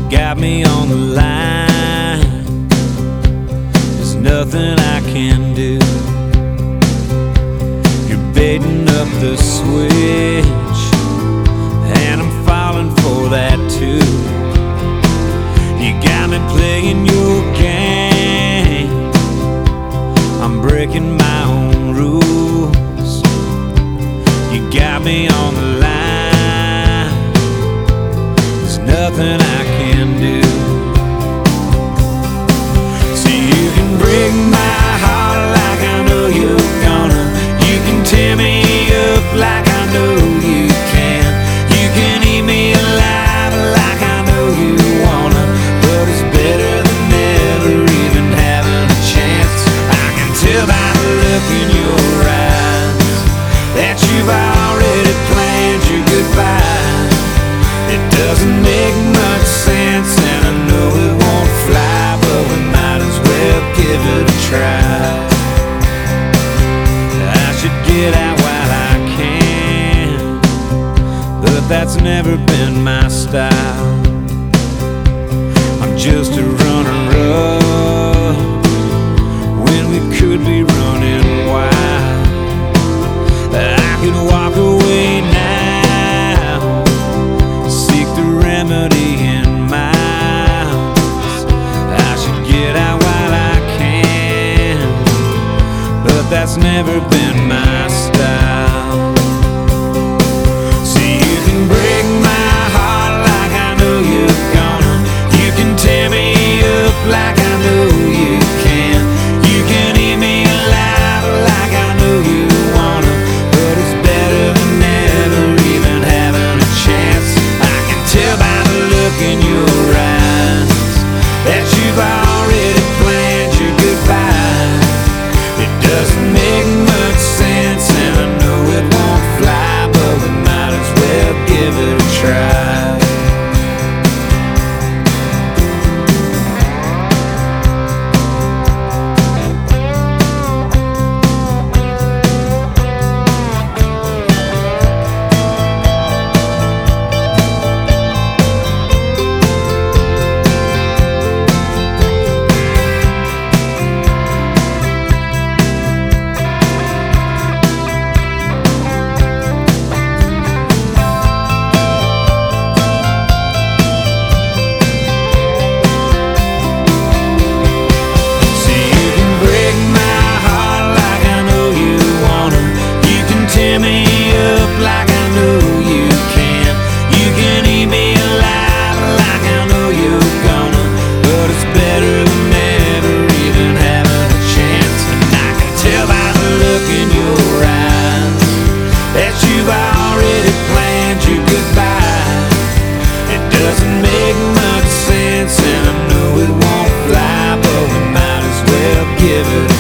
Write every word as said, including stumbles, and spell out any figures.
got me on the line. There's nothing I can do. You're baiting up the switch, and I'm falling for that too. You got me playing your game, I'm breaking my own rules. You got me on the line, there's nothing I can do. So you can break my heart like I know you're gonna. You can tear me up like I know you can. You can eat me alive like I know you wanna. But it's better than never even having a chance. I can tell by the look in your eyes that you've already planned your goodbye. It doesn't make much sense, and I know it won't fly, but we might as well give it a try. I should get out while I can, but that's never been my style. I'm just a runner-up when we could be running wild. I could walk away now, seek the remedy in my house. I should get out while I can, but that's never been my style. See, you can break my heart like I know you're gonna. You can tear me up like I know you can. You can eat me alive like I know you wanna. But it's better than never even having a chance. I can tell by the look in your eyes that you've already planned your goodbye. It doesn't make much sense, and I know it won't fly, but we might as well give it a try. Doesn't make much sense, and I know it won't fly, but we might as well give it a